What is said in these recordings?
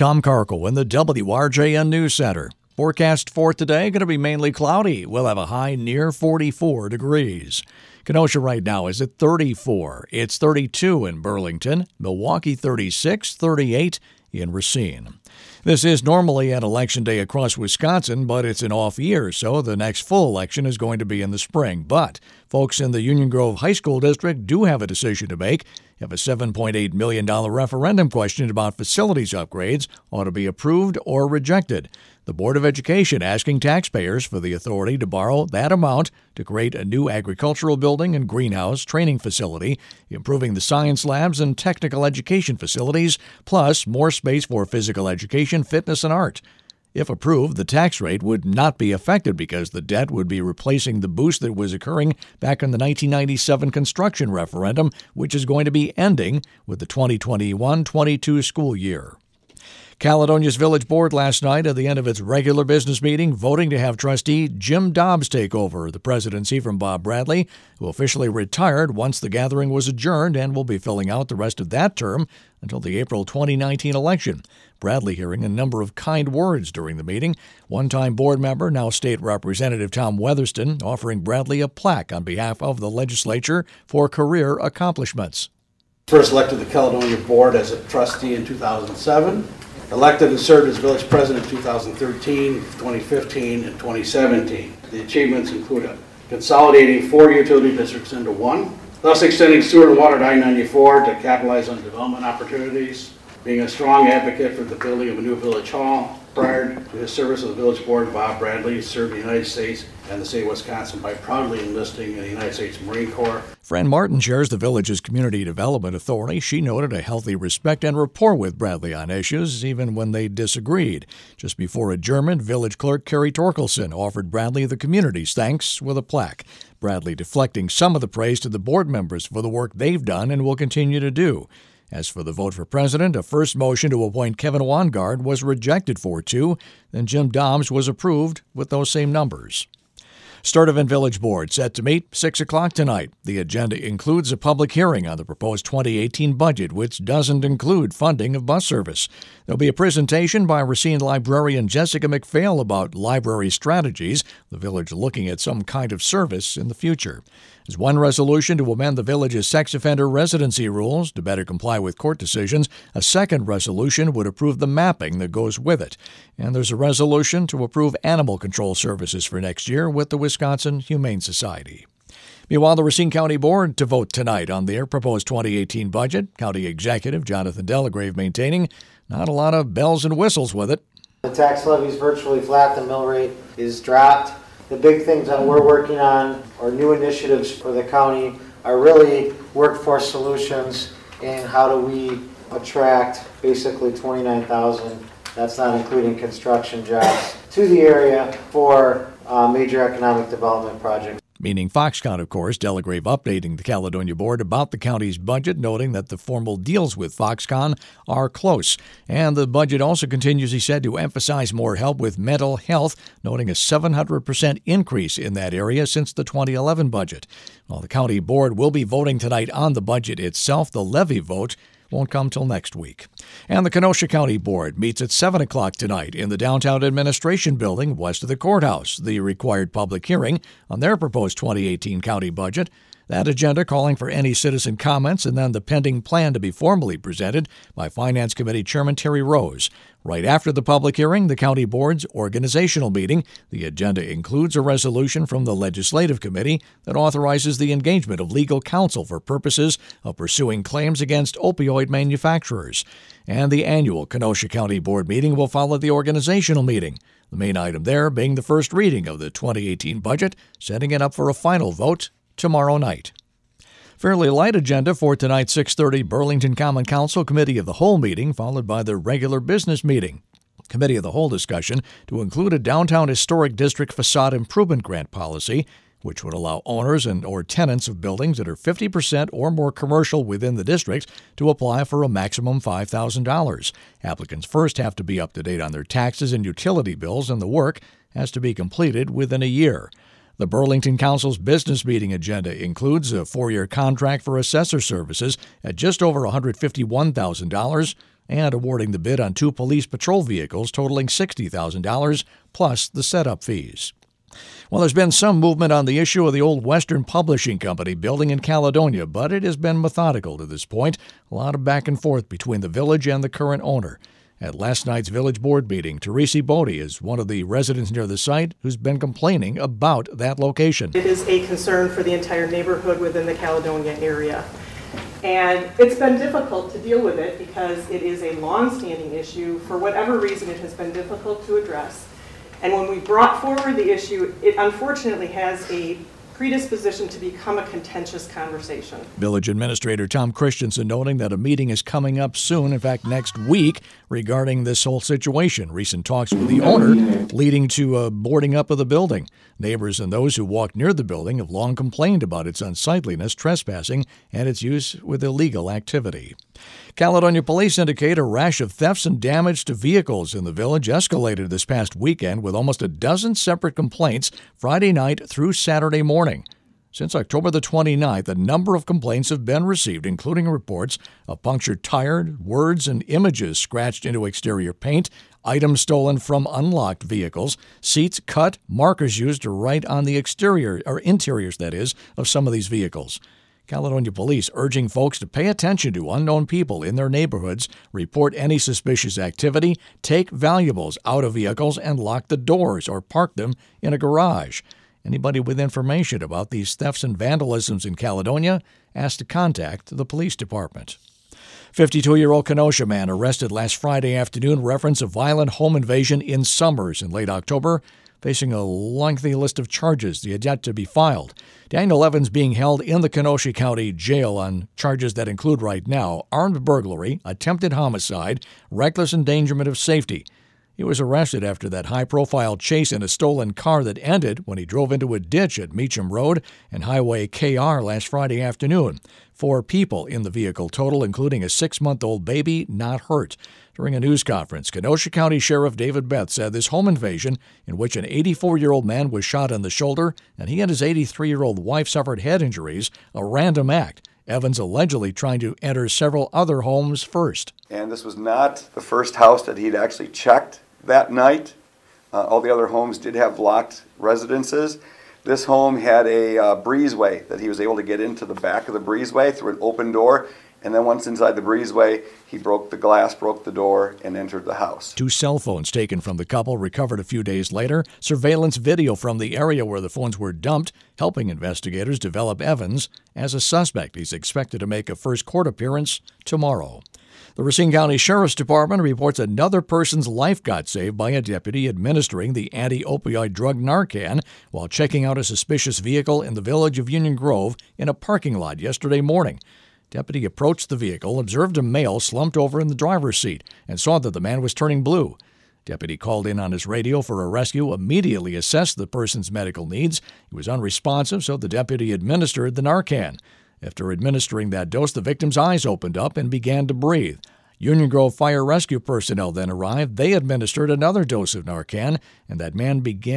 Tom Karkel in the WRJN News Center. Forecast for today going to be mainly cloudy. We'll have a high near 44 degrees. Kenosha right now is at 34. It's 32 in Burlington, Milwaukee 36, 38 in Racine. This is normally an election day across Wisconsin, but it's an off year, so the next full election is going to be in the spring. But folks in the Union Grove High School District do have a decision to make. If a $7.8 million referendum question about facilities upgrades ought to be approved or rejected. The Board of Education asking taxpayers for the authority to borrow that amount to create a new agricultural building and greenhouse training facility, improving the science labs and technical education facilities, plus more space for physical education, fitness, and art. If approved, the tax rate would not be affected because the debt would be replacing the boost that was occurring back in the 1997 construction referendum, which is going to be ending with the 2021-22 school year. Caledonia's Village Board last night at the end of its regular business meeting voting to have trustee Jim Dobbs take over the presidency from Bob Bradley, who officially retired once the gathering was adjourned and will be filling out the rest of that term until the April 2019 election. Bradley hearing a number of kind words during the meeting. One-time board member, now State Representative Tom Weatherston, offering Bradley a plaque on behalf of the legislature for career accomplishments. First elected to the Caledonia Board as a trustee in 2007. Elected and served as village president in 2013, 2015, and 2017. The achievements include consolidating 4 utility districts into one, thus extending sewer and water to I-94 to capitalize on development opportunities, being a strong advocate for the building of a new village hall. Prior to his service on the village board, Bob Bradley served the United States and the state of Wisconsin by proudly enlisting in the United States Marine Corps. Fran Martin chairs the village's Community Development Authority. She noted a healthy respect and rapport with Bradley on issues, even when they disagreed. Just before adjournment, village clerk Carrie Torkelson offered Bradley the community's thanks with a plaque. Bradley deflecting some of the praise to the board members for the work they've done and will continue to do. As for the vote for president, a first motion to appoint Kevin Wangard was rejected 4-2. Then Jim Dobbs was approved with those same numbers. Sturtevant Village Board set to meet 6 o'clock tonight. The agenda includes a public hearing on the proposed 2018 budget, which doesn't include funding of bus service. There'll be a presentation by Racine librarian Jessica McPhail about library strategies, the village looking at some kind of service in the future. There's one resolution to amend the village's sex offender residency rules to better comply with court decisions. A second resolution would approve the mapping that goes with it. And there's a resolution to approve animal control services for next year with the Wisconsin Humane Society. Meanwhile, the Racine County Board to vote tonight on their proposed 2018 budget. County Executive Jonathan Delagrave maintaining not a lot of bells and whistles with it. The tax levy is virtually flat. The mill rate is dropped. The big things that we're working on, or new initiatives for the county, are really workforce solutions and how do we attract basically 29,000, that's not including construction jobs, to the area for major economic development projects. Meaning Foxconn, of course. Delagrave updating the Caledonia Board about the county's budget, noting that the formal deals with Foxconn are close. And the budget also continues, he said, to emphasize more help with mental health, noting a 700% increase in that area since the 2011 budget. While the county board will be voting tonight on the budget itself, the levy vote won't come till next week. And the Kenosha County Board meets at 7 o'clock tonight in the Downtown Administration Building west of the courthouse, the required public hearing on their proposed 2018 county budget. That agenda calling for any citizen comments and then the pending plan to be formally presented by Finance Committee Chairman Terry Rose. Right after the public hearing, the County Board's organizational meeting. The agenda includes a resolution from the Legislative Committee that authorizes the engagement of legal counsel for purposes of pursuing claims against opioid manufacturers. And the annual Kenosha County Board meeting will follow the organizational meeting. The main item there being the first reading of the 2018 budget, setting it up for a final vote tomorrow night. Fairly light agenda for tonight's 6:30 Burlington Common Council Committee of the Whole meeting, followed by the regular business meeting. Committee of the Whole discussion to include a downtown historic district facade improvement grant policy, which would allow owners and or tenants of buildings that are 50% or more commercial within the district to apply for a maximum $5,000. Applicants first have to be up to date on their taxes and utility bills, and the work has to be completed within a year. The Burlington Council's business meeting agenda includes a 4-year contract for assessor services at just over $151,000, and awarding the bid on 2 police patrol vehicles totaling $60,000 plus the setup fees. Well, there's been some movement on the issue of the old Western Publishing Company building in Caledonia, but it has been methodical to this point. A lot of back and forth between the village and the current owner. At last night's village board meeting, Teresi Bodie is one of the residents near the site who's been complaining about that location. It is a concern for the entire neighborhood within the Caledonia area. And it's been difficult to deal with it because it is a long-standing issue. For whatever reason, it has been difficult to address. And when we brought forward the issue, it unfortunately has a predisposition to become a contentious conversation. Village Administrator Tom Christensen noting that a meeting is coming up soon, in fact next week, regarding this whole situation. Recent talks with the owner leading to a boarding up of the building. Neighbors and those who walk near the building have long complained about its unsightliness, trespassing, and its use with illegal activity. Caledonia police indicate a rash of thefts and damage to vehicles in the village escalated this past weekend with almost a dozen separate complaints Friday night through Saturday morning. Since October the 29th, a number of complaints have been received, including reports of punctured tires, words and images scratched into exterior paint, items stolen from unlocked vehicles, seats cut, markers used to write on the exterior, or interiors, that is, of some of these vehicles. Caledonia police urging folks to pay attention to unknown people in their neighborhoods, report any suspicious activity, take valuables out of vehicles, and lock the doors or park them in a garage. Anybody with information about these thefts and vandalisms in Caledonia asked to contact the police department. 52-year-old Kenosha man arrested last Friday afternoon reference a violent home invasion in Summers in late October, facing a lengthy list of charges yet to be filed. Daniel Evans being held in the Kenosha County Jail on charges that include right now armed burglary, attempted homicide, reckless endangerment of safety. He was arrested after that high-profile chase in a stolen car that ended when he drove into a ditch at Meacham Road and Highway KR last Friday afternoon. 4 people in the vehicle total, including a 6-month-old baby, not hurt. During a news conference, Kenosha County Sheriff David Beth said this home invasion, in which an 84-year-old man was shot in the shoulder and he and his 83-year-old wife suffered head injuries, a random act. Evans allegedly trying to enter several other homes first. And this was not the first house that he'd actually checked that night. All the other homes did have locked residences. This home had a breezeway that he was able to get into the back of the breezeway through an open door. And then once inside the breezeway, he broke the glass, broke the door, and entered the house. 2 cell phones taken from the couple recovered a few days later. Surveillance video from the area where the phones were dumped, helping investigators develop Evans as a suspect. He's expected to make a first court appearance tomorrow. The Racine County Sheriff's Department reports another person's life got saved by a deputy administering the anti-opioid drug Narcan while checking out a suspicious vehicle in the village of Union Grove in a parking lot yesterday morning. Deputy approached the vehicle, observed a male slumped over in the driver's seat, and saw that the man was turning blue. Deputy called in on his radio for a rescue, immediately assessed the person's medical needs. He was unresponsive, so the deputy administered the Narcan. After administering that dose, the victim's eyes opened up and began to breathe. Union Grove Fire Rescue personnel then arrived. They administered another dose of Narcan, and that man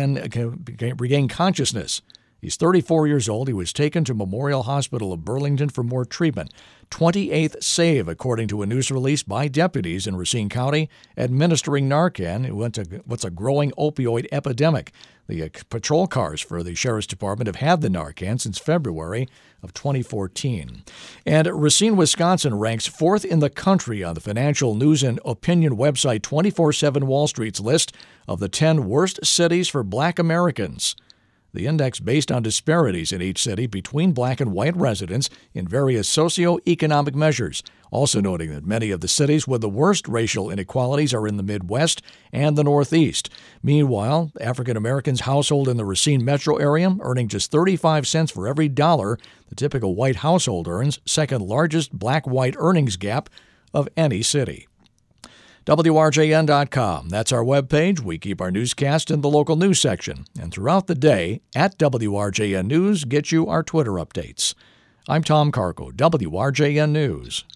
regained consciousness. He's 34 years old. He was taken to Memorial Hospital of Burlington for more treatment. 28th save, according to a news release by deputies in Racine County administering Narcan. It went to what's a growing opioid epidemic. The patrol cars for the Sheriff's Department have had the Narcan since February of 2014. And Racine, Wisconsin ranks 4th in the country on the financial news and opinion website 24/7 Wall Street's list of the 10 worst cities for Black Americans. The index based on disparities in each city between black and white residents in various socioeconomic measures, also noting that many of the cities with the worst racial inequalities are in the Midwest and the Northeast. Meanwhile, African Americans household in the Racine metro area earning just 35 cents for every dollar the typical white household earns, second largest black-white earnings gap of any city. WRJN.com. That's our webpage. We keep our newscast in the local news section. And throughout the day, at WRJN News, get you our Twitter updates. I'm Tom Carco, WRJN News.